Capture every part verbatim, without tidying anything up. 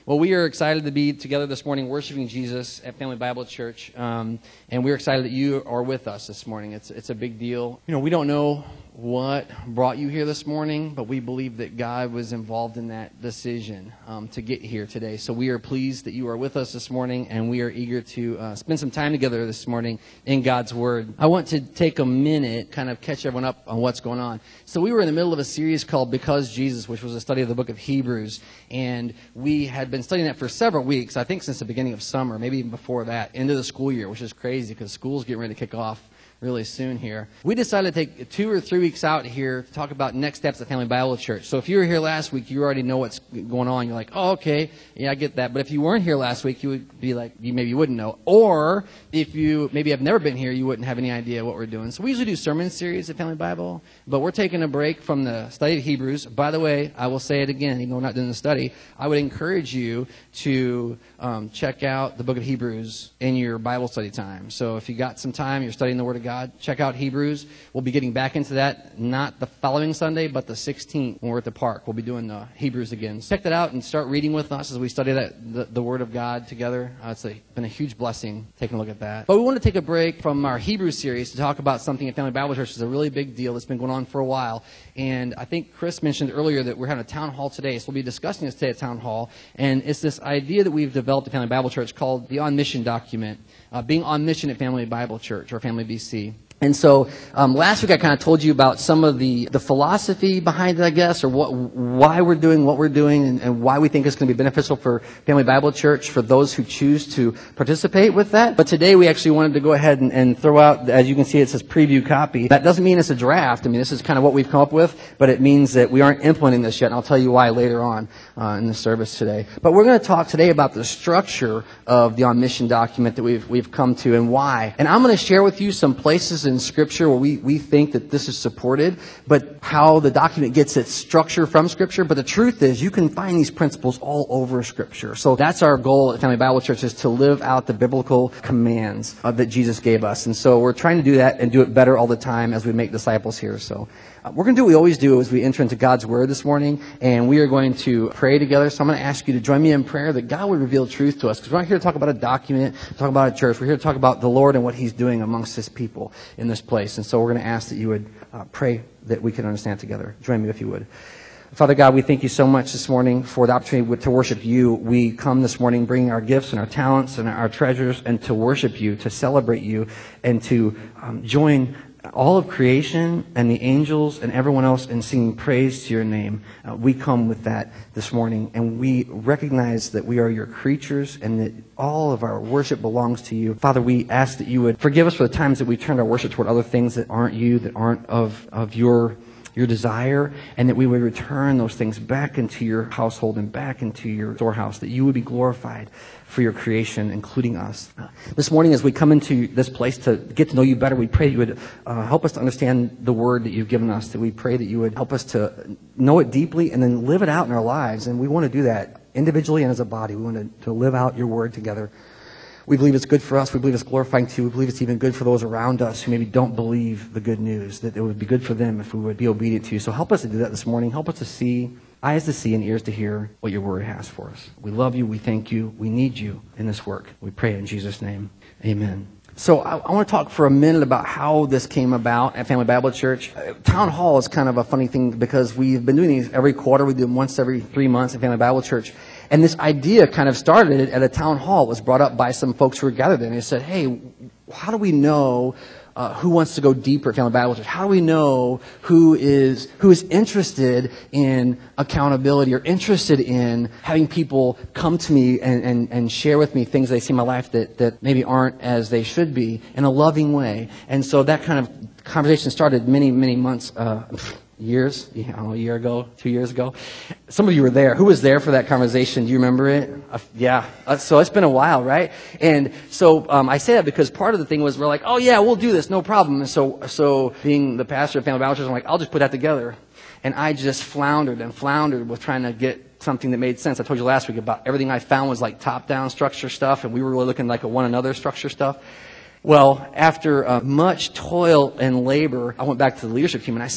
Well, we are excited to be together this morning worshiping Jesus at Family Bible Church, um, and we're excited that you are with us this morning. It's it's a big deal. You know, we don't know what brought you here this morning, but we believe that God was involved in that decision um, to get here today. So we are pleased that you are with us this morning, and we are eager to uh, spend some time together this morning in God's Word. I want to take a minute, kind of catch everyone up on what's going on. So we were in the middle of a series called Because Jesus, which was a study of the book of Hebrews, and we had been studying that for several weeks, I think since the beginning of summer, maybe even before that, into the school year, which is crazy because school's getting ready to kick off really soon here. We decided to take two or three weeks out here to talk about next steps at Family Bible Church. So if you were here last week, you already know what's going on. You're like, oh, okay, yeah, I get that. But if you weren't here last week, you would be like, you maybe you wouldn't know. Or if you maybe have never been here, you wouldn't have any idea what we're doing. So we usually do sermon series at Family Bible, but we're taking a break from the study of Hebrews. By the way, I will say it again, even though we're not doing the study, I would encourage you to um, check out the book of Hebrews in your Bible study time. So if you got some time, you're studying the Word of God, check out Hebrews. We'll be getting back into that, not the following Sunday, but the sixteenth when we're at the park. We'll be doing the Hebrews again. Check that out and start reading with us as we study that the, the Word of God together. Uh, it's a, been a huge blessing taking a look at that. But we want to take a break from our Hebrews series to talk about something at Family Bible Church. It's a really big deal that's been going on for a while. And I think Chris mentioned earlier that we're having a town hall today, so we'll be discussing this today at town hall. And it's this idea that we've developed at Family Bible Church called the On Mission document, uh, being on mission at Family Bible Church or Family B C. And so um, last week I kind of told you about some of the, the philosophy behind it, I guess, or what, why we're doing what we're doing and, and why we think it's going to be beneficial for Family Bible Church for those who choose to participate with that. But today we actually wanted to go ahead and, and throw out, as you can see, it says preview copy. That doesn't mean it's a draft. I mean, this is kind of what we've come up with, but it means that we aren't implementing this yet, and I'll tell you why later on uh, in the service today. But we're going to talk today about the structure of the On Mission document that we've we've come to and why. And I'm going to share with you some places in Scripture where we, we think that this is supported, but how the document gets its structure from Scripture. But the truth is you can find these principles all over Scripture. So that's our goal at Family Bible Church, is to live out the biblical commands uh, that Jesus gave us. And so we're trying to do that and do it better all the time as we make disciples here. So uh, we're going to do what we always do as we enter into God's Word this morning, and we are going to pray together. So I'm going to ask you to join me in prayer that God would reveal truth to us, because we're not here to talk about a document, talk about a church. We're here to talk about the Lord and what He's doing amongst His people in this place. And so we're going to ask that you would uh, pray that we can understand together. Join me if you would. Father God, we thank you so much this morning for the opportunity to worship you. We come this morning bringing our gifts and our talents and our treasures and to worship you, to celebrate you, and to um, join all of creation and the angels and everyone else in singing praise to your name. Uh, we come with that this morning, and we recognize that we are your creatures and that all of our worship belongs to you. Father, we ask that you would forgive us for the times that we turned our worship toward other things that aren't you, that aren't of, of your your desire, and that we would return those things back into your household and back into your storehouse, that you would be glorified for your creation, including us. Uh, this morning, as we come into this place to get to know you better, we pray that you would uh, help us to understand the word that you've given us, that we pray that you would help us to know it deeply and then live it out in our lives. And we want to do that individually and as a body. We want to, to live out your word together. We believe it's good for us. We believe it's glorifying to you. We believe it's even good for those around us who maybe don't believe the good news, that it would be good for them if we would be obedient to you. So help us to do that this morning. Help us to see, eyes to see and ears to hear what your word has for us. We love you. We thank you. We need you in this work. We pray in Jesus' name. Amen. So I, I want to talk for a minute about how this came about at Family Bible Church. Uh, Town Hall is kind of a funny thing because we've been doing these every quarter. We do them once every three months at Family Bible Church. And this idea kind of started at a town hall. It was brought up by some folks who were gathered there. And they said, hey, how do we know uh, who wants to go deeper at Family Bible Church? How do we know who is who is interested in accountability or interested in having people come to me and, and, and share with me things they see in my life that, that maybe aren't as they should be in a loving way? And so that kind of conversation started many, many months uh Years, you know, a year ago, two years ago. Some of you were there. Who was there for that conversation? Do you remember it? Uh, yeah. Uh, so it's been a while, right? And so um, I say that because part of the thing was we're like, oh yeah, we'll do this, no problem. And so, so being the pastor of Family Bible Church, I'm like, I'll just put that together. And I just floundered and floundered with trying to get something that made sense. I told you last week about everything I found was like top-down structure stuff, and we were really looking like a one another structure stuff. Well, after uh, much toil and labor, I went back to the leadership team and I said,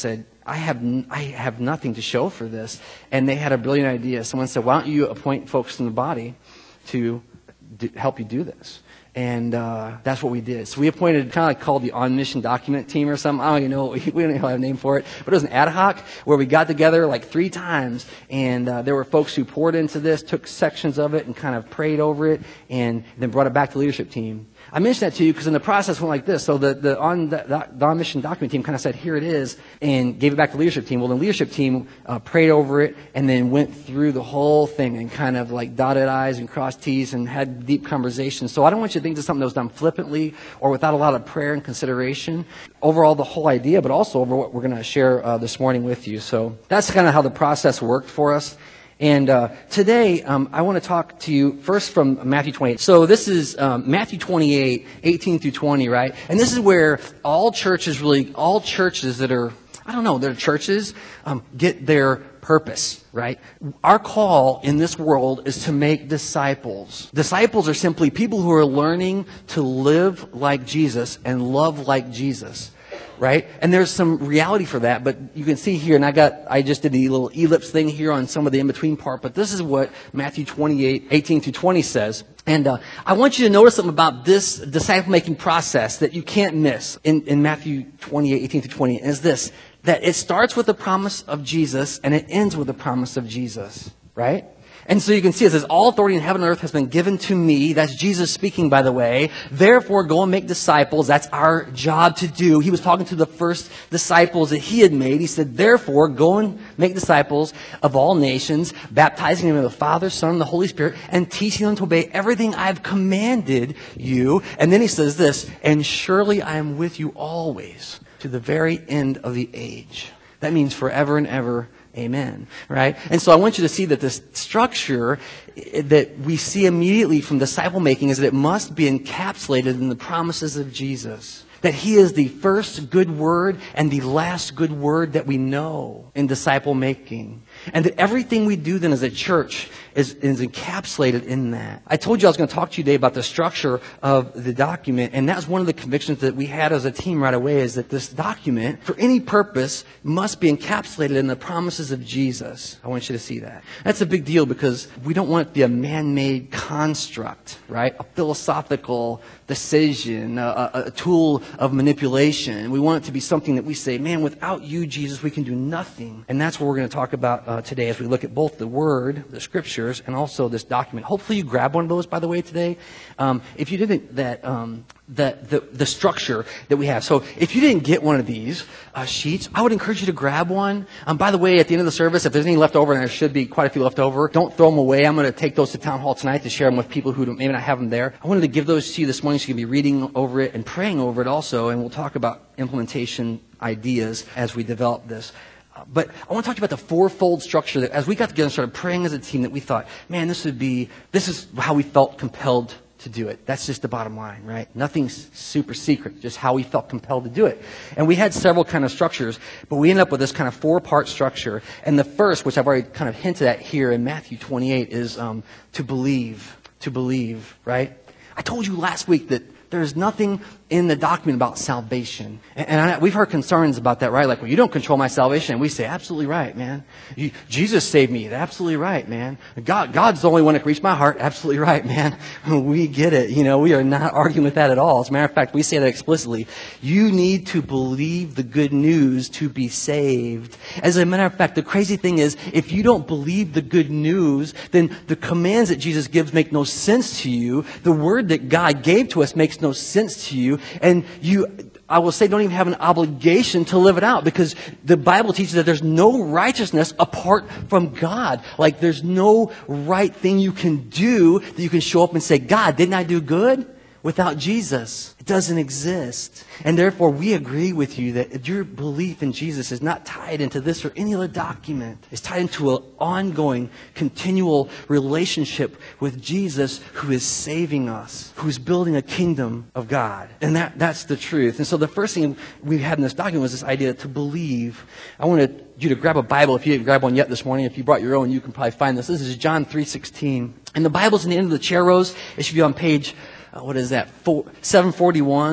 I have n- I have nothing to show for this. And they had a brilliant idea. Someone said, why don't you appoint folks in the body to do, help you do this? And uh, that's what we did. So we appointed, kind of like called the On Mission Document Team or something. I don't even know, we don't even have a name for it. But it was an ad hoc where we got together like three times. And uh, there were folks who poured into this, took sections of it and kind of prayed over it, and then brought it back to the leadership team. I mentioned that to you because in the process went like this. So the, the on the, the On Mission Document Team kind of said, here it is, and gave it back to the leadership team. Well, the leadership team uh, prayed over it and then went through the whole thing and kind of like dotted I's and crossed T's and had deep conversations. So I don't want you to think it's something that was done flippantly or without a lot of prayer and consideration. Overall, the whole idea, but also over what we're going to share uh, this morning with you. So that's kind of how the process worked for us. And uh, today, um, I want to talk to you first from Matthew twenty-eight. So this is um, Matthew twenty-eight, eighteen through twenty, right? And this is where all churches, really, all churches that are, I don't know, they're churches, um, get their purpose, right? Our call in this world is to make disciples. Disciples are simply people who are learning to live like Jesus and love like Jesus. Right? And there's some reality for that, but you can see here, and I got, I just did the little ellipse thing here on some of the in-between part, but this is what Matthew twenty-eight, eighteen through twenty says. And uh, I want you to notice something about this disciple-making process that you can't miss in, in Matthew twenty-eight, eighteen through twenty, and is this, that it starts with the promise of Jesus and it ends with the promise of Jesus, right? And so you can see it says, all authority in heaven and earth has been given to me. That's Jesus speaking, by the way. Therefore, go and make disciples. That's our job to do. He was talking to the first disciples that he had made. He said, therefore, go and make disciples of all nations, baptizing them in the Father, Son, and the Holy Spirit, and teaching them to obey everything I've commanded you. And then he says this, and surely I am with you always to the very end of the age. That means forever and ever. Amen. Right? And so I want you to see that this structure that we see immediately from disciple making is that it must be encapsulated in the promises of Jesus. That He is the first good word and the last good word that we know in disciple making. And that everything we do then as a church is, is encapsulated in that. I told you I was going to talk to you today about the structure of the document, and that's one of the convictions that we had as a team right away, is that this document, for any purpose, must be encapsulated in the promises of Jesus. I want you to see that. That's a big deal because we don't want it to be a man-made construct, right? A philosophical decision, a, a tool of manipulation. We want it to be something that we say, man, without you, Jesus, we can do nothing. And that's what we're going to talk about uh, today as we look at both the Word, the Scriptures, and also this document. Hopefully you grab one of those, by the way, today. Um, if you didn't, that um, the, the the structure that we have. So if you didn't get one of these uh, sheets, I would encourage you to grab one. Um, by the way, at the end of the service, if there's any left over, and there should be quite a few left over, don't throw them away. I'm going to take those to Town Hall tonight to share them with people who maybe not have them there. I wanted to give those to you this morning so you can be reading over it and praying over it also, and we'll talk about implementation ideas as we develop this. Uh, but I want to talk to you about the fourfold structure that as we got together and started praying as a team, that we thought, man, this would be, this is how we felt compelled to do it. That's just the bottom line, right? Nothing's super secret, just how we felt compelled to do it. And we had several kind of structures, but we ended up with this kind of four-part structure. And the first, which I've already kind of hinted at here in Matthew twenty-eight, is um, to believe, to believe, right? I told you last week that there's nothing in the document about salvation. And, and I, we've heard concerns about that, right? Like, well, you don't control my salvation. And we say, absolutely right, man. You, Jesus saved me. Absolutely right, man. God, God's the only one that can reach my heart. Absolutely right, man. We get it. You know, we are not arguing with that at all. As a matter of fact, we say that explicitly. You need to believe the good news to be saved. As a matter of fact, the crazy thing is, if you don't believe the good news, then the commands that Jesus gives make no sense to you. The word that God gave to us makes no sense to you. And you, I will say, don't even have an obligation to live it out, because the Bible teaches that there's no righteousness apart from God. Like, there's no right thing you can do that you can show up and say, God, didn't I do good? Without Jesus, it doesn't exist. And therefore, we agree with you that your belief in Jesus is not tied into this or any other document. It's tied into an ongoing, continual relationship with Jesus, who is saving us, who is building a kingdom of God. And that, that's the truth. And so the first thing we had in this document was this idea to believe. I wanted you to grab a Bible. If you didn't grab one yet this morning, if you brought your own, you can probably find this. This is John three sixteen. And the Bible's in the end of the chair rows. It should be on page Uh, what is that? Four, seven forty-one.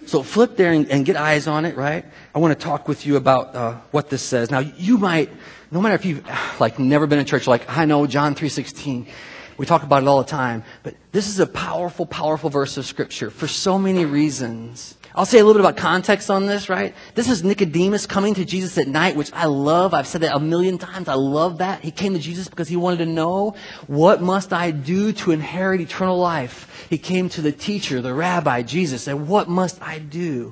So flip there and, and get eyes on it, right? I want to talk with you about uh, what this says. Now, you might, no matter if you've like never been in church, like, I know John three sixteen. We talk about it all the time. But this is a powerful, powerful verse of Scripture for so many reasons. I'll say a little bit about context on this, right? This is Nicodemus coming to Jesus at night, which I love. I've said that a million times. I love that. He came to Jesus because he wanted to know, what must I do to inherit eternal life? He came to the teacher, the rabbi, Jesus, and what must I do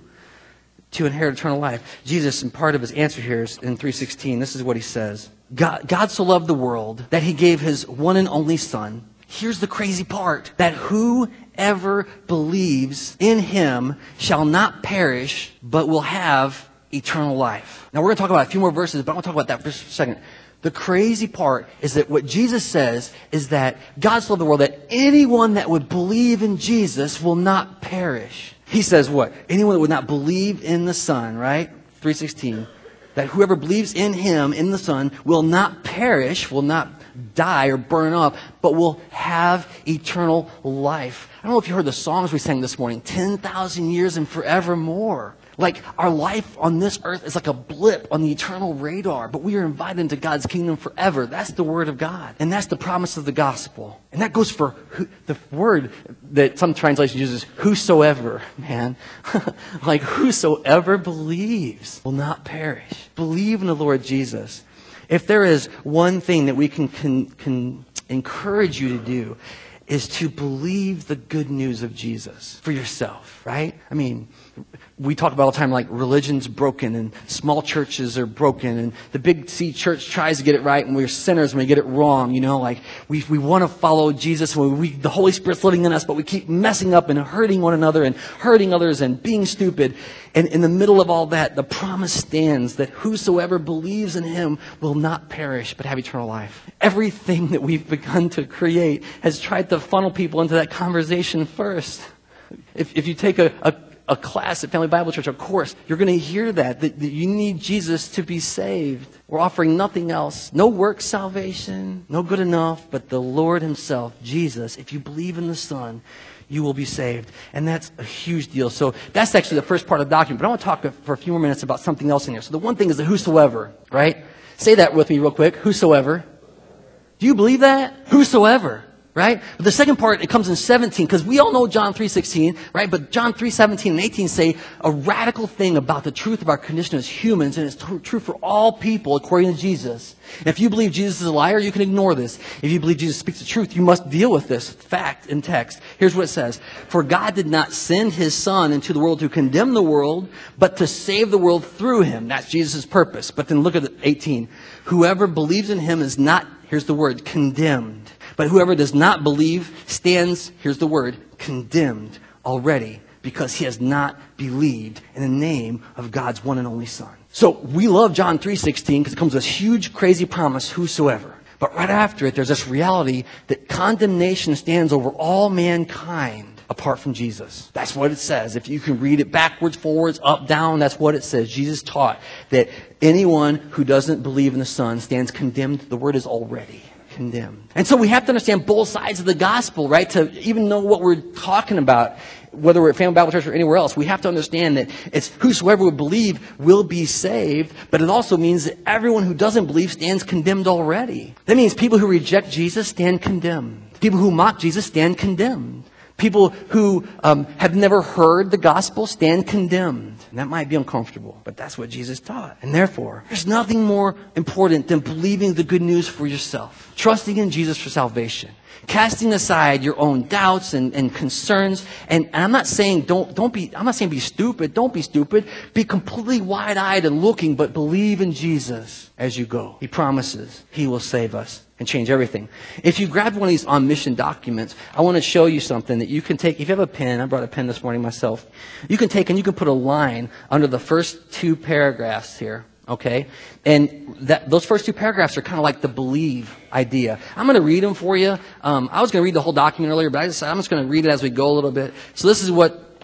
to inherit eternal life? Jesus, and part of his answer here is in three sixteen. This is what he says. God, God so loved the world that he gave his one and only Son. Here's the crazy part, that whoever believes in him shall not perish, but will have eternal life. Now we're going to talk about a few more verses, but I want to talk about that for just a second. The crazy part is that what Jesus says is that God so loved the world that anyone that would believe in Jesus will not perish. He says what? Anyone that would not believe in the Son, right? three sixteen. That whoever believes in him, in the Son, will not perish, will not die or burn up, but will have eternal life. I don't know if you heard the songs we sang this morning, ten thousand years and forevermore. Like, our life on this earth is like a blip on the eternal radar, but we are invited into God's kingdom forever. That's the word of God. And that's the promise of the gospel. And that goes for who, the word that some translations uses, whosoever, man. Like, whosoever believes will not perish. Believe in the Lord Jesus. If there is one thing that we can, can, can encourage you to do, is to believe the good news of Jesus for yourself, right? I mean, we talk about all the time like religion's broken and small churches are broken and the big C church tries to get it right and we're sinners when we get it wrong, you know, like we we want to follow Jesus when we, the Holy Spirit's living in us, but we keep messing up and hurting one another and hurting others and being stupid. And in the middle of all that, the promise stands that whosoever believes in him will not perish but have eternal life. Everything that we've begun to create has tried to funnel people into that conversation first. If, if you take a, a A class at Family Bible Church, of course, you're going to hear that, that, that you need Jesus to be saved. We're offering nothing else. No work salvation, no good enough, but the Lord himself, Jesus. If you believe in the Son, you will be saved. And that's a huge deal. So that's actually the first part of the document. But I want to talk for a few more minutes about something else in here. So the one thing is the whosoever, right? Say that with me real quick. Whosoever. Do you believe that? Whosoever. Right? But the second part, it comes in seventeen, because we all know John three sixteen, right? But John three seventeen and eighteen say a radical thing about the truth of our condition as humans, and it's t- true for all people according to Jesus. And if you believe Jesus is a liar, you can ignore this. If you believe Jesus speaks the truth, you must deal with this fact in text. Here's what it says. For God did not send his Son into the world to condemn the world, but to save the world through him. That's Jesus' purpose. But then look at eighteen. Whoever believes in him is not, here's the word, condemned. But whoever does not believe stands, here's the word, condemned already, because he has not believed in the name of God's one and only Son. So we love John three sixteen because it comes with this huge, crazy promise, whosoever. But right after it, there's this reality that condemnation stands over all mankind apart from Jesus. That's what it says. If you can read it backwards, forwards, up, down, that's what it says. Jesus taught that anyone who doesn't believe in the Son stands condemned. The word is already condemned. And so we have to understand both sides of the gospel, right? To even know what we're talking about, whether we're at Family Bible Church or anywhere else, we have to understand that it's whosoever would believe will be saved, but it also means that everyone who doesn't believe stands condemned already. That means people who reject Jesus stand condemned. People who mock Jesus stand condemned. People who um, have never heard the gospel stand condemned. And that might be uncomfortable, but that's what Jesus taught. And therefore, there's nothing more important than believing the good news for yourself. Trusting in Jesus for salvation. Casting aside your own doubts and, and concerns. And, and I'm not saying don't, don't be, I'm not saying be stupid. Don't be stupid. Be completely wide-eyed and looking, but believe in Jesus as you go. He promises he will save us and change everything. If you grab one of these on mission documents, I want to show you something that you can take. If you have a pen, I brought a pen this morning myself. You can take and you can put a line under the first two paragraphs here. Okay? And that, those first two paragraphs are kind of like the believe idea. I'm going to read them for you. Um, I was going to read the whole document earlier, but I decided I'm just going to read it as we go a little bit. So this is what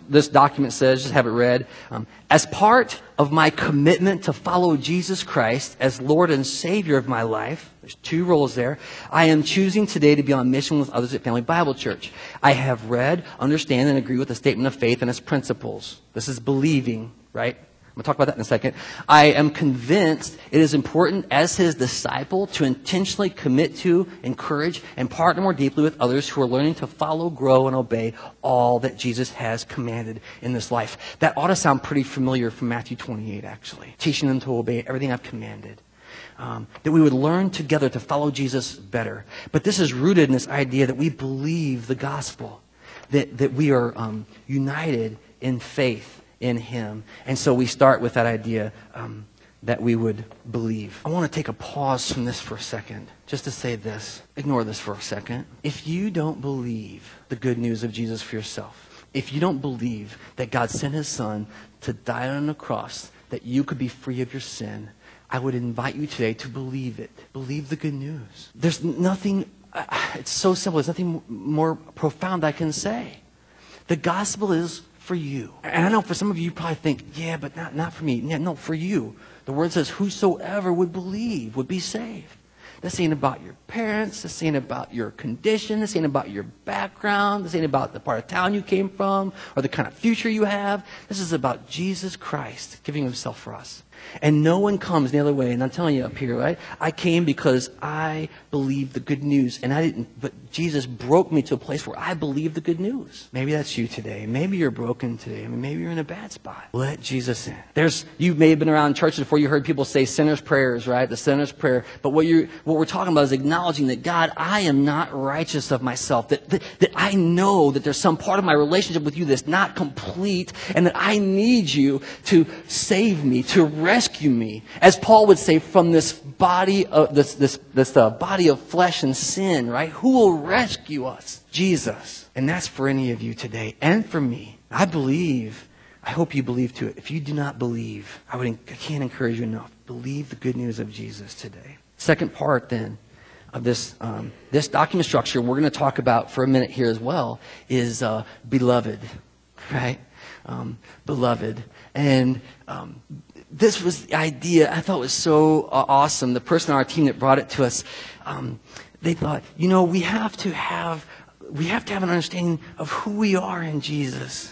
this document says, just have it read. Um, as part of my commitment to follow Jesus Christ as Lord and Savior of my life, there's two roles there, I am choosing today to be on mission with others at Family Bible Church. I have read, understand, and agree with the statement of faith and its principles. This is believing, right? I'm going to talk about that in a second. I am convinced it is important as his disciple to intentionally commit to, encourage, and partner more deeply with others who are learning to follow, grow, and obey all that Jesus has commanded in this life. That ought to sound pretty familiar from Matthew twenty-eight, actually. Teaching them to obey everything I've commanded. Um, that we would learn together to follow Jesus better. But this is rooted in this idea that we believe the gospel. That, that we are um, united in faith in him. And so we start with that idea um, that we would believe. I want to take a pause from this for a second, just to say this. Ignore this for a second. If you don't believe the good news of Jesus for yourself, if you don't believe that God sent his son to die on the cross, that you could be free of your sin, I would invite you today to believe it. Believe the good news. There's nothing, uh, it's so simple, there's nothing more profound I can say. The gospel is for you. And I know for some of you, you probably think, yeah, but not, not for me. Yeah, no, for you. The word says, whosoever would believe would be saved. This ain't about your parents. This ain't about your condition. This ain't about your background. This ain't about the part of town you came from or the kind of future you have. This is about Jesus Christ giving himself for us. And no one comes the other way. And I'm telling you up here, right? I came because I believed the good news. And I didn't, but Jesus broke me to a place where I believe the good news. Maybe that's you today. Maybe you're broken today. I mean, maybe you're in a bad spot. Let Jesus in. There's, you may have been around churches before. You heard people say sinner's prayers, right? The sinner's prayer. But what you, what we're talking about is acknowledging that God, I am not righteous of myself. That, that, that I know that there's some part of my relationship with you that's not complete. And that I need you to save me, to rescue me. As Paul would say, from this body of this, this, this uh, body of flesh and sin, right? Who will rescue us? Jesus. And that's for any of you today and for me. I believe. I hope you believe too. If you do not believe, I would, I can't encourage you enough. Believe the good news of Jesus today. Second part then of this, um, this document structure we're going to talk about for a minute here as well is uh, beloved, right? Um, beloved. And um, this was the idea I thought was so uh, awesome. The person on our team that brought it to us, um, they thought, you know, we have to have we have to have an understanding of who we are in Jesus.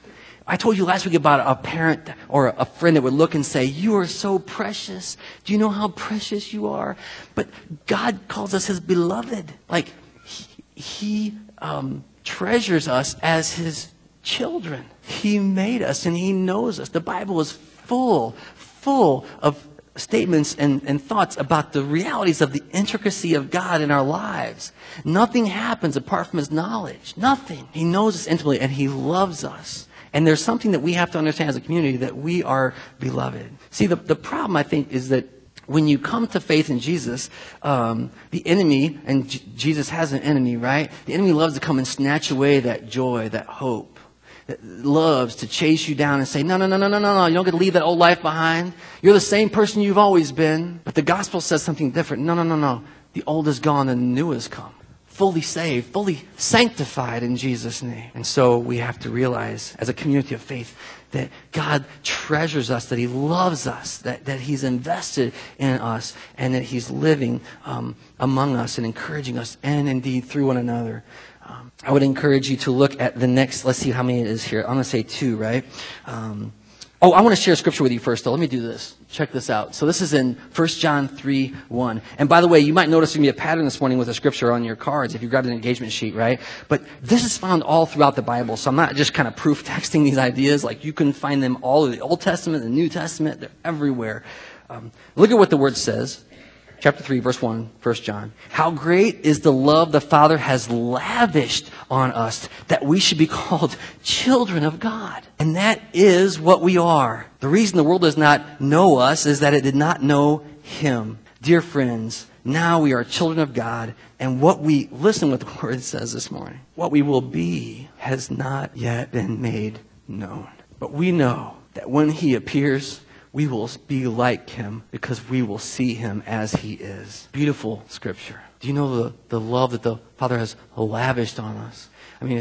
I told you last week about a parent or a friend that would look and say, you are so precious. Do you know how precious you are? But God calls us his beloved. Like he, he um, treasures us as his children. He made us and he knows us. The Bible is full, full of statements and, and thoughts about the realities of the intricacy of God in our lives. Nothing happens apart from his knowledge. Nothing. He knows us intimately and he loves us. And there's something that we have to understand as a community, that we are beloved. See, the, the problem, I think, is that when you come to faith in Jesus, um, the enemy, and J- Jesus has an enemy, right? The enemy loves to come and snatch away that joy, that hope. That loves to chase you down and say, no, no, no, no, no, no, no. You don't get to leave that old life behind. You're the same person you've always been. But the gospel says something different. No, no, no, no. The old is gone and the new has come. Fully saved, fully sanctified in Jesus' name. And so we have to realize as a community of faith that God treasures us, that he loves us, that, that he's invested in us, and that he's living um, among us and encouraging us, and indeed through one another. Um, I would encourage you to look at the next, let's see how many it is here. I'm going to say two, right? Um, oh, I want to share scripture with you first, though. Let me do this. Check this out. So this is in First John three one. And by the way, you might notice there's going to be a pattern this morning with a scripture on your cards if you grabbed an engagement sheet, right? But this is found all throughout the Bible. So I'm not just kind of proof texting these ideas. Like you can find them all in the Old Testament, the New Testament. They're everywhere. Um, look at what the word says. Chapter three, verse one, First John. How great is the love the Father has lavished on us, that we should be called children of God. And that is what we are. The reason the world does not know us is that it did not know him. Dear friends, now we are children of God, and what we, listen what the word says this morning, what we will be has not yet been made known. But we know that when he appears, we will be like him because we will see him as he is. Beautiful scripture. Do you know the, the love that the Father has lavished on us? I mean, it's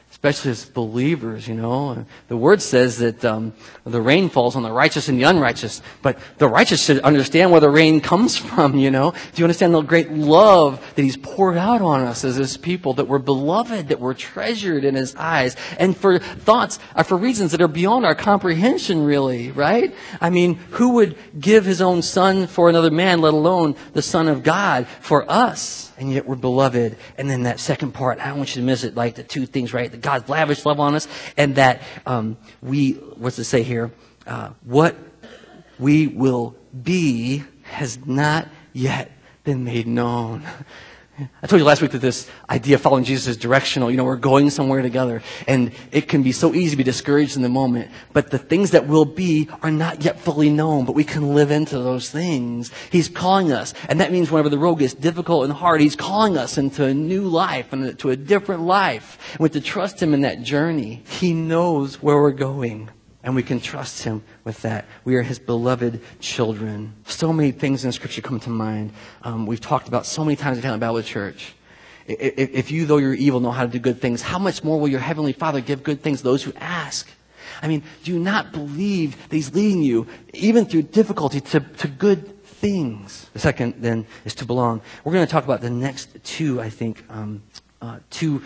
especially as believers, you know. The Word says that um, the rain falls on the righteous and the unrighteous, but the righteous should understand where the rain comes from, you know. Do you understand the great love that He's poured out on us as His people, that we're beloved, that we're treasured in His eyes, and for thoughts, uh, for reasons that are beyond our comprehension, really, right? I mean, who would give his own son for another man, let alone the Son of God for us? And yet we're beloved. And then that second part, I don't want you to miss it, like the two things, right? That God's lavish love on us, and that um, we, what's it say here? Uh, what we will be has not yet been made known. I told you last week that this idea of following Jesus is directional. You know, we're going somewhere together, and it can be so easy to be discouraged in the moment. But the things that will be are not yet fully known, but we can live into those things. He's calling us, and that means whenever the road gets difficult and hard, He's calling us into a new life and to a different life. And we have to trust Him in that journey. He knows where we're going, and we can trust Him with that. We are His beloved children. So many things in Scripture come to mind. Um, we've talked about so many times at Family Bible Church. If, if you, though you're evil, know how to do good things, how much more will your Heavenly Father give good things to those who ask? I mean, do you not believe that He's leading you, even through difficulty, to, to good things? The second, then, is to belong. We're going to talk about the next two, I think, um, uh, two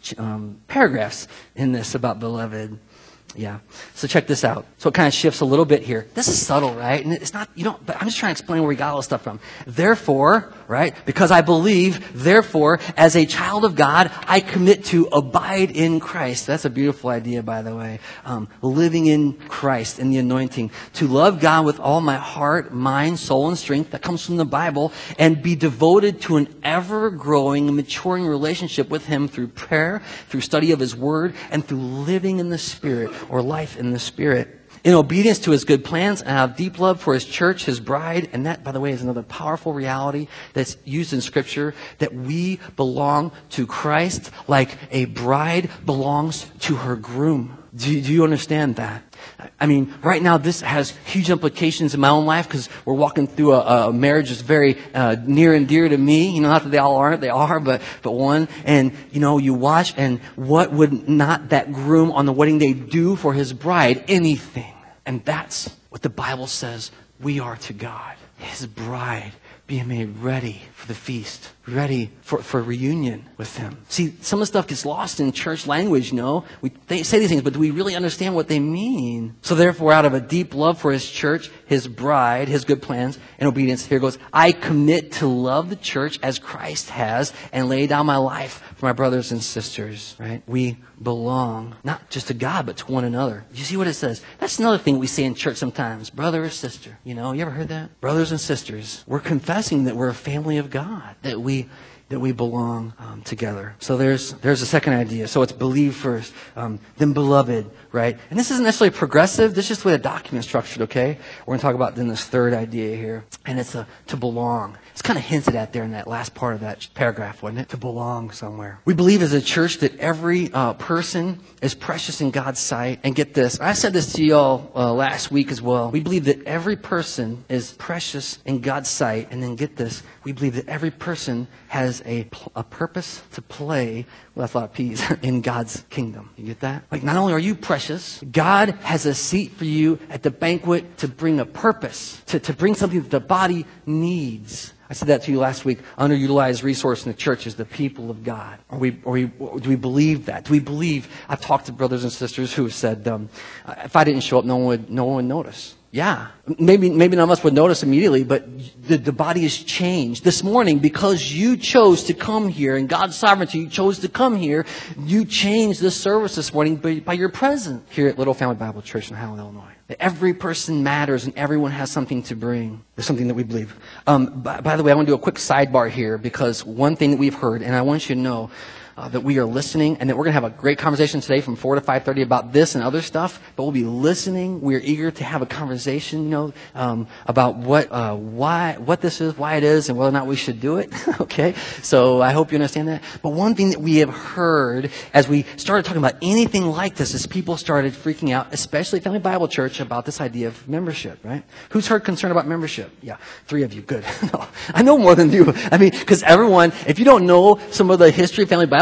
um, paragraphs in this about beloved. Yeah. So check this out. So it kind of shifts a little bit here. This is subtle, right? And it's not, you don't, but I'm just trying to explain where we got all this stuff from. Therefore, right? Because I believe, therefore, as a child of God, I commit to abide in Christ. That's a beautiful idea, by the way. Um, living in Christ, in the anointing. To love God with all my heart, mind, soul, and strength. That comes from the Bible. And be devoted to an ever-growing, maturing relationship with Him through prayer, through study of His Word, and through living in the Spirit, or life in the Spirit. In obedience to His good plans, and have deep love for His church, His bride. And that, by the way, is another powerful reality that's used in Scripture, that we belong to Christ like a bride belongs to her groom. Do you, do you understand that? I mean, right now this has huge implications in my own life because we're walking through a, a marriage that's very uh, near and dear to me. You know, not that they all aren't, they are, but but one. And, you know, you watch, and what would not that groom on the wedding day do for his bride? Anything. And that's what the Bible says we are to God. His bride, being made ready for the feast, ready for, for reunion with Him. See, some of the stuff gets lost in church language, you know. We they say these things, but do we really understand what they mean? So therefore, out of a deep love for His church, His bride, His good plans, and obedience, here goes, I commit to love the church as Christ has, and lay down my life for my brothers and sisters, right? We belong, not just to God, but to one another. You see what it says? That's another thing we say in church sometimes. Brother or sister. You know, you ever heard that? Brothers and sisters. We're confessing that we're a family of God, that we that we belong um, together. So there's there's a second idea. So it's believe first, um, then beloved, right? And this isn't necessarily progressive. This is just the way the document's structured, okay? We're going to talk about then this third idea here. And it's a, to belong. It's kind of hinted at there in that last part of that paragraph, wasn't it? To belong somewhere. We believe as a church that every uh, person is precious in God's sight. And get this, I said this to y'all uh, last week as well. We believe that every person is precious in God's sight. And then get this, we believe that every person has a, a purpose to play, well, that's a lot of P's, in God's kingdom. You get that? Like, not only are you precious, God has a seat for you at the banquet to bring a purpose, to, to bring something that the body needs. I said that to you last week. Underutilized resource in the church is the people of God. Are we, are we, do we believe that? Do we believe? I've talked to brothers and sisters who have said, um, if I didn't show up, no one would, no one would notice. Yeah, maybe maybe none of us would notice immediately, but the, the body has changed. This morning, because you chose to come here, and God's sovereignty, you chose to come here, you changed this service this morning by, by your presence here at Little Family Bible Church in Howell, Illinois. That every person matters and everyone has something to bring. There's something that we believe. Um, by, by the way, I want to do a quick sidebar here, because one thing that we've heard, and I want you to know, Uh, that we are listening, and that we're going to have a great conversation today from four to five thirty about this and other stuff, but we'll be listening. We're eager to have a conversation, you know, um, about what, uh, why, what this is, why it is, and whether or not we should do it. Okay? So I hope you understand that. But one thing that we have heard as we started talking about anything like this is people started freaking out, especially Family Bible Church, about this idea of membership, right? Who's heard concern about membership? Yeah, three of you. Good. No, I know more than you. I mean, because everyone, if you don't know some of the history of Family Bible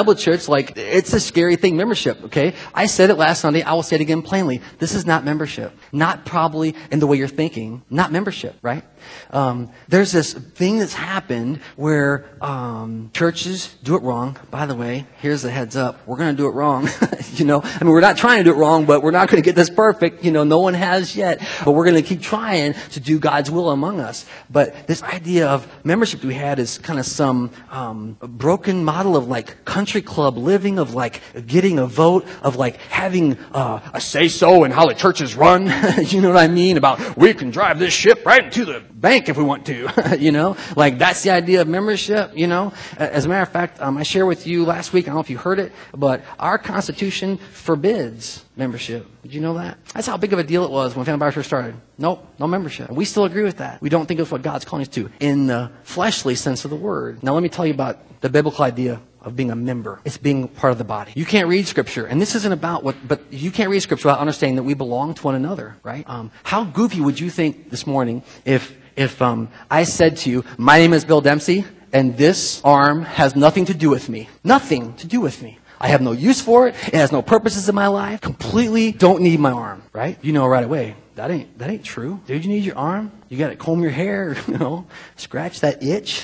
Bible Church, like, it's a scary thing, membership, okay? I said it last Sunday. I will say it again plainly. This is not membership. Not probably in the way you're thinking. Not membership, right? Um, there's this thing that's happened where um, churches do it wrong. By the way, here's a heads up. We're going to do it wrong. you know, I mean, we're not trying to do it wrong, but we're not going to get this perfect. You know, no one has yet. But we're going to keep trying to do God's will among us. But this idea of membership we had is kind of some um, broken model of like country club living, of like getting a vote, of like having uh, a say-so in how the church is run. You know what I mean? About we can drive this ship right into the bank if we want to, you know, like that's the idea of membership, you know. As a matter of fact, um, I shared with you last week, I don't know if you heard it, but our Constitution forbids membership. Did you know that? That's how big of a deal it was when Family Bible Church started. Nope, no membership. And we still agree with that. We don't think it's what God's calling us to in the fleshly sense of the word. Now let me tell you about the biblical idea of being a member. It's being part of the body. You can't read Scripture, and this isn't about what, but you can't read Scripture without understanding that we belong to one another, right? Um, how goofy would you think this morning if If um, I said to you, my name is Bill Dempsey, and this arm has nothing to do with me. Nothing to do with me. I have no use for it. It has no purposes in my life. Completely don't need my arm, right? You know right away. That ain't that ain't true. Dude, you need your arm? You got to comb your hair, you know, scratch that itch.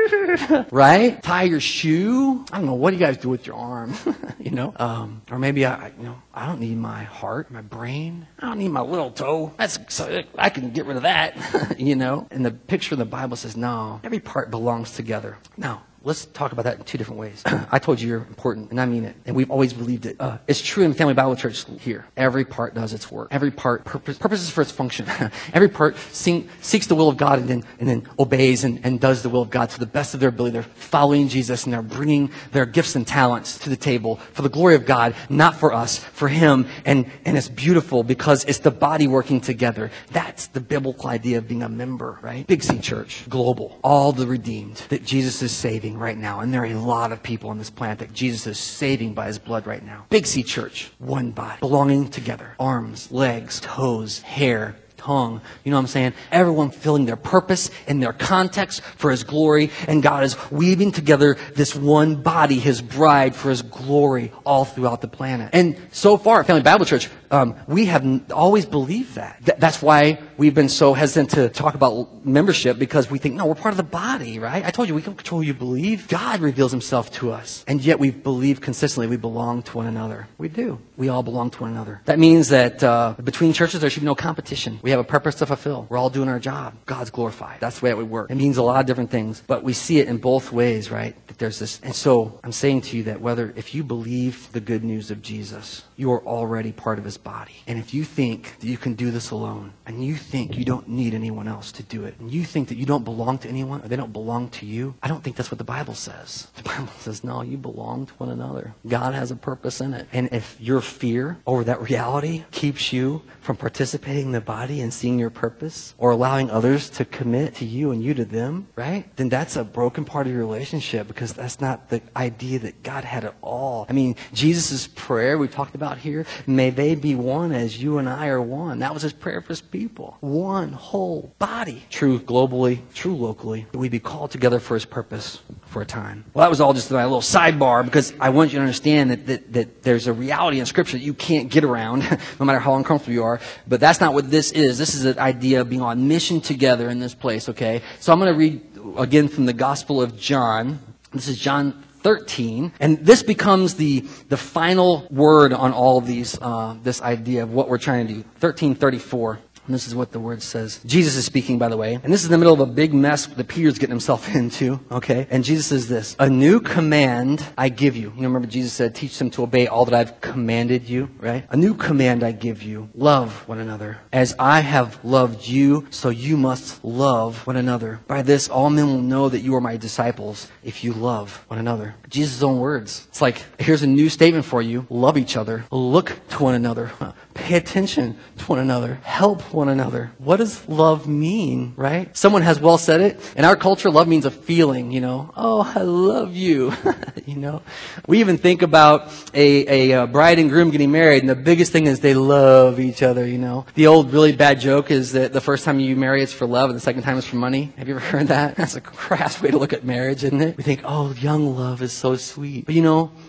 Right? Tie your shoe. I don't know. What do you guys do with your arm? you know? Um, or maybe I, you know, I don't need my heart, my brain. I don't need my little toe. That's, so I can get rid of that, you know? And the picture in the Bible says, no, every part belongs together. Now, let's talk about that in two different ways. I told you you're important, and I mean it. And we've always believed it. Uh, it's true in Family Bible Church here. Every part does its work. Every part purpose, purposes for its function. Every part sing, seeks the will of God and then, and then obeys and, and does the will of God to the best of their ability. They're following Jesus, and they're bringing their gifts and talents to the table for the glory of God, not for us, for Him. And, and it's beautiful because it's the body working together. That's the biblical idea of being a member, right? Big C Church, global, all the redeemed that Jesus is saving right now. And there are a lot of people on this planet that Jesus is saving by His blood right now. Big C Church, one body, belonging together. Arms, legs, toes, hair, tongue. You know what I'm saying? Everyone filling their purpose in their context for His glory. And God is weaving together this one body, His bride, for His glory all throughout the planet. And so far at Family Bible Church, um, we have n- always believed that. Th- that's why we've been so hesitant to talk about membership, because we think, no, we're part of the body, right? I told you, we can control who you believe. God reveals Himself to us. And yet we believe consistently we belong to one another. We do. We all belong to one another. That means that uh, between churches, there should be no competition. We have a purpose to fulfill. We're all doing our job. God's glorified. That's the way it would work. It means a lot of different things, but we see it in both ways, right? That there's this. And so I'm saying to you that whether, if you believe the good news of Jesus, you are already part of His body. And if you think that you can do this alone, and you think you don't need anyone else to do it, and you think that you don't belong to anyone, or they don't belong to you, I don't think that's what the Bible says. The Bible says, no, you belong to one another. God has a purpose in it. And if your fear over that reality keeps you from participating in the body and seeing your purpose, or allowing others to commit to you and you to them, right? Then that's a broken part of your relationship, because that's not the idea that God had at all. I mean, Jesus' prayer we talked about here, may they be one as you and I are one. That was His prayer for His people. One whole body. True globally, true locally. That we be called together for His purpose for a time. Well, that was all just my little sidebar, because I want you to understand that, that, that there's a reality in Scripture that you can't get around, no matter how uncomfortable you are. But that's not what this is. This is an idea of being on mission together in this place, okay? So I'm going to read again from the Gospel of John. This is John thirteen, and this becomes the the final word on all of these, uh, this idea of what we're trying to do. thirteen thirty-four. And this is what the word says. Jesus is speaking, by the way. And this is in the middle of a big mess that Peter's getting himself into. Okay? And Jesus says this. A new command I give you. You know, remember Jesus said, teach them to obey all that I've commanded you, right? A new command I give you. Love one another. As I have loved you, so you must love one another. By this, all men will know that you are my disciples, if you love one another. Jesus' own words. It's like, here's a new statement for you. Love each other. Look to one another. Pay attention to one another. Help one another. What does love mean, right? Someone has well said it. In our culture, love means a feeling, you know. Oh, I love you. you know. We even think about a, a, a bride and groom getting married, and the biggest thing is they love each other, you know. The old really bad joke is that the first time you marry, it's for love, and the second time it's for money. Have you ever heard that? That's a crass way to look at marriage, isn't it? We think, oh, young love is so sweet. But you know,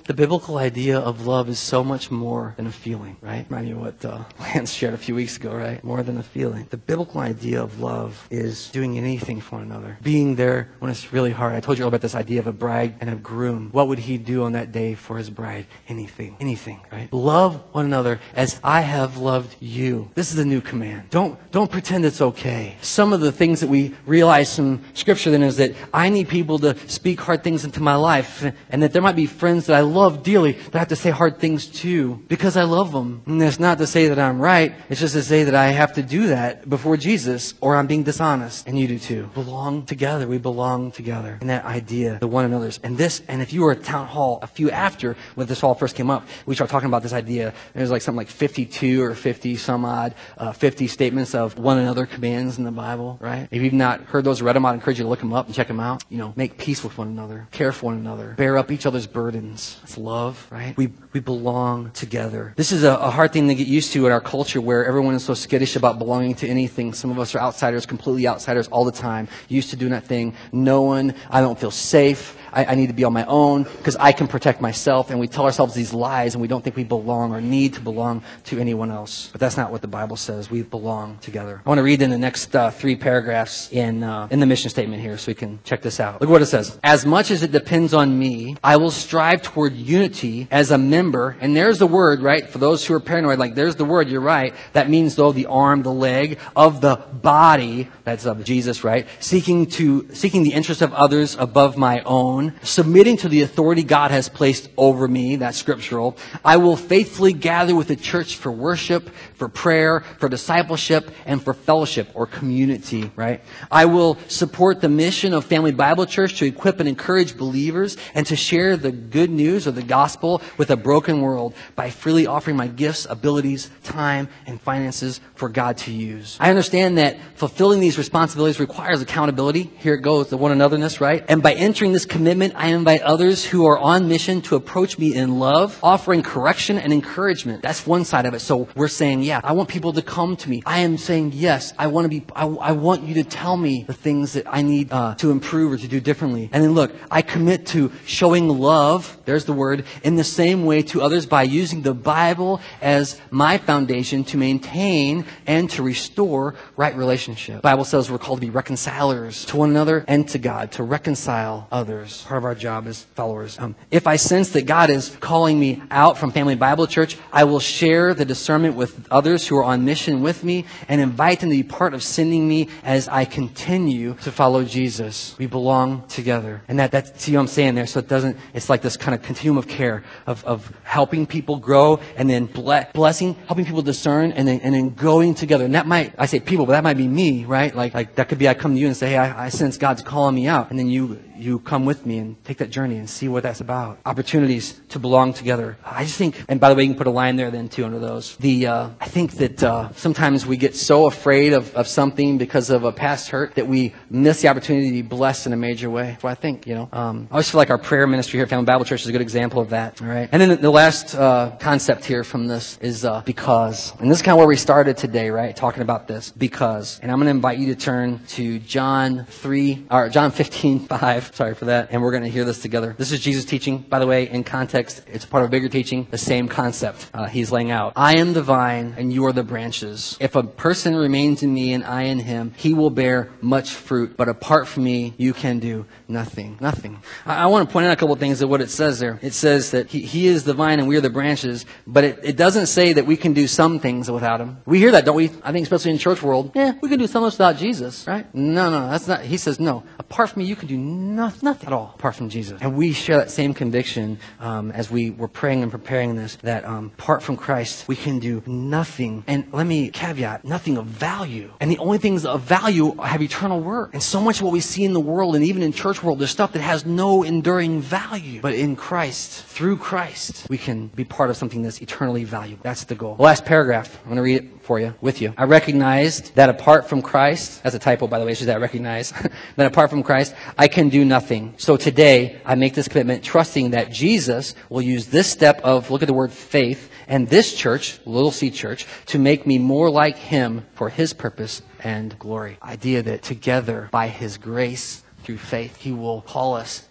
the biblical idea of love is so much more than a feeling, right? Remind me of what uh, Lance shared a few weeks ago, right? More than a feeling. The biblical idea of love is doing anything for one another. Being there when it's really hard. I told you all about this idea of a bride and a groom. What would he do on that day for his bride? Anything. Anything, right? Love one another as I have loved you. This is the new command. Don't, don't pretend it's okay. Some of the things that we realize from Scripture then is that I need people to speak hard things into my life, and that there might be friends that I love dearly that I have to say hard things to because I love them. And it's not to say that I'm right. It's just to say that I have to do that before Jesus, or I'm being dishonest. And you do too. Belong together. We belong together. And that idea, the one another's. And this, and if you were at town hall a few after when this all first came up, we started talking about this idea. There's like something like fifty-two or fifty some odd, uh, fifty statements of one another commands in the Bible, right? If you've not heard those or read them, I'd encourage you to look them up and check them out. You know, make peace with one another, care for one another, bear up each other's burdens. That's love, right? We we belong together. This is a, a hard thing to get used to in our culture where everyone is so skittish about belonging to anything. Some of us are outsiders, completely outsiders all the time, used to doing that thing. No one, I don't feel safe. I, I need to be on my own because I can protect myself. And we tell ourselves these lies and we don't think we belong or need to belong to anyone else. But that's not what the Bible says. We belong together. I want to read in the next uh, three paragraphs in uh, in the mission statement here so we can check this out. Look what it says. As much as it depends on me, I will strive toward unity as a member. And there's the word, right? For those who are paranoid, like there's the word, you're right. That means though the arm, the leg of the body, that's of Jesus, right? Seeking to, seeking the interest of others above my own, submitting to the authority God has placed over me, that's scriptural. I will faithfully gather with the church for worship, for prayer, for discipleship, and for fellowship or community, right? I will support the mission of Family Bible Church to equip and encourage believers and to share the good news of the gospel with a broken world by freely offering my gifts, abilities, time, and finances for God to use. I understand that fulfilling these responsibilities requires accountability. Here it goes, the one anotherness, right? And by entering this commitment, I invite others who are on mission to approach me in love, offering correction and encouragement. That's one side of it. So we're saying, yeah, I want people to come to me. I am saying, yes, I want to be, I, I want you to tell me the things that I need uh, to improve or to do differently. And then look, I commit to showing love, there's the word, in the same way to others by using the Bible as my foundation to maintain and to restore right relationship. The Bible says we're called to be reconcilers to one another and to God, to reconcile others. Part of our job as followers. Um, if I sense that God is calling me out from Family Bible Church, I will share the discernment with others who are on mission with me and invite them to be part of sending me as I continue to follow Jesus. We belong together. And that, that see what I'm saying there? So it doesn't, it's like this kind of continuum of care of, of helping people grow and then ble- blessing, helping people discern and then, and then going together. And that might, I say people, but that might be me, right? Like, like that could be I come to you and say, hey, I, I sense God's calling me out. And then you, you come with me and take that journey and see what that's about. Opportunities to belong together. I just think, and by the way, you can put a line there then too under those. The, uh, I think that, uh, sometimes we get so afraid of, of something because of a past hurt that we miss the opportunity to be blessed in a major way. That's what I think, you know. Um, I always feel like our prayer ministry here at Family Bible Church is a good example of that. All right. And then the last, uh, concept here from this is, uh, because. And this is kind of where we started today, right? Talking about this. Because. And I'm going to invite you to turn to John three, or John fifteen five. Sorry for that. And we're going to hear this together. This is Jesus teaching, by the way, in context. It's part of a bigger teaching, the same concept uh, he's laying out. I am the vine and you are the branches. If a person remains in me and I in him, he will bear much fruit. But apart from me, you can do nothing. Nothing. I, I want to point out a couple of things of what it says there. It says that he, he is the vine and we are the branches, but it, it doesn't say that we can do some things without him. We hear that, don't we? I think especially in church world. Yeah, we can do so much without Jesus, right? No, no, that's not. He says, no. Apart from me, you can do nothing, nothing at all apart from Jesus. And we share that same conviction um, as we were praying and preparing this, that um, apart from Christ, we can do nothing. And let me caveat, nothing of value. And the only things of value have eternal worth. And so much of what we see in the world and even in church world, there's stuff that has no enduring value. But in Christ, through Christ, we can be part of something that's eternally valuable. That's the goal. The last paragraph, I'm going to read it for you, with you. I recognized that apart from Christ, that's a typo by the way, it's just that I recognize, that apart from Christ, I can do nothing. So today, I make this commitment trusting that Jesus will use this step of, look at the word faith, and this church, Little C Church, to make me more like him for his purpose and glory. Idea that together, by his grace, through faith, he will call us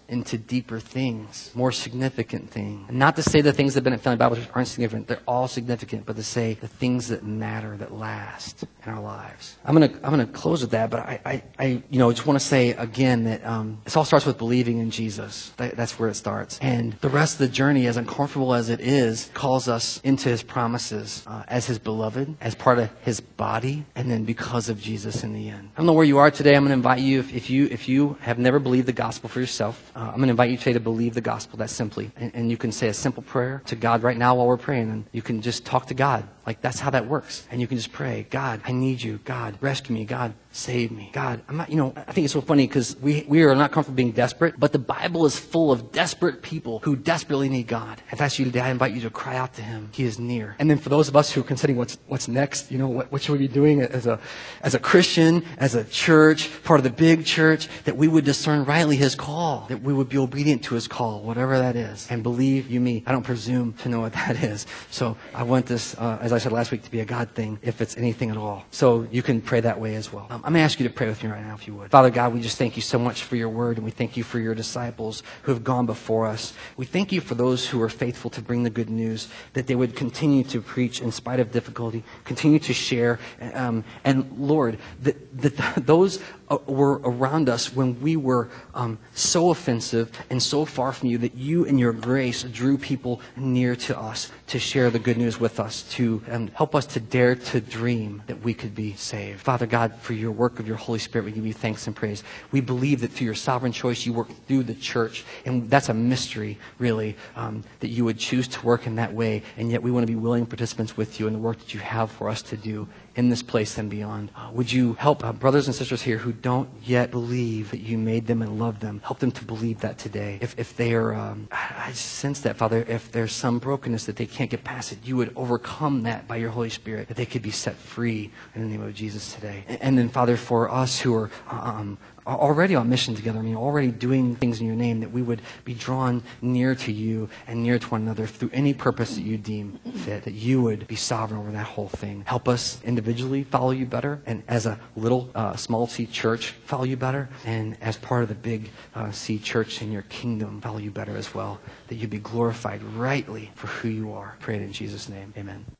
into deeper things, more significant things. And not to say the things that have been at Family Bible Church aren't significant. They're all significant, but to say the things that matter, that last in our lives. I'm gonna I'm gonna close with that, but I I, I you know just want to say again that um, this all starts with believing in Jesus. That, that's where it starts, and the rest of the journey, as uncomfortable as it is, calls us into His promises uh, as His beloved, as part of His body, and then because of Jesus in the end. I don't know where you are today. I'm going to invite you, if, if you if you have never believed the gospel for yourself, uh, I'm going to invite you today to believe the gospel that simply. And, and you can say a simple prayer to God right now while we're praying. And you can just talk to God. Like, that's how that works. And you can just pray, God, I need you. God, rescue me. God, save me. God, I'm not, you know, I think it's so funny because we, we are not comfortable being desperate, but the Bible is full of desperate people who desperately need God. If that's you today, I invite you to cry out to Him. He is near. And then for those of us who are considering what's what's next, you know, what, what should we be doing as a as a Christian, as a church, part of the big church, that we would discern rightly His call, that we would be obedient to His call, whatever that is. And believe you me, I don't presume to know what that is. So I want this, uh, as I said last week, to be a God thing, if it's anything at all. So you can pray that way as well. Um, I'm going to ask you to pray with me right now, if you would. Father God, we just thank you so much for your word, and we thank you for your disciples who have gone before us. We thank you for those who are faithful to bring the good news, that they would continue to preach in spite of difficulty, continue to share. Um, and Lord, that, that those uh, were around us when we were um, so offensive and so far from you, that you in your grace drew people near to us to share the good news with us, to um, help us to dare to dream that we could be saved. Father God, for your work of your Holy Spirit, we give you thanks and praise. We believe that through your sovereign choice, you work through the church, and that's a mystery, really, um, that you would choose to work in that way, and yet we want to be willing participants with you in the work that you have for us to do in this place and beyond. Uh, would you help uh, brothers and sisters here who don't yet believe that you made them and love them, help them to believe that today. If if they are, um, I, I sense that, Father, if there's some brokenness that they can't get past it, you would overcome that by your Holy Spirit, that they could be set free in the name of Jesus today. And, and then, Father, for us who are um, already on mission together, I mean, already doing things in your name, that we would be drawn near to you and near to one another through any purpose that you deem fit, that you would be sovereign over that whole thing. Help us individually follow you better, and as a little uh, small C church follow you better, and as part of the big uh, C church in your kingdom follow you better as well, that you be glorified rightly for who you are. Pray it in Jesus' name. Amen.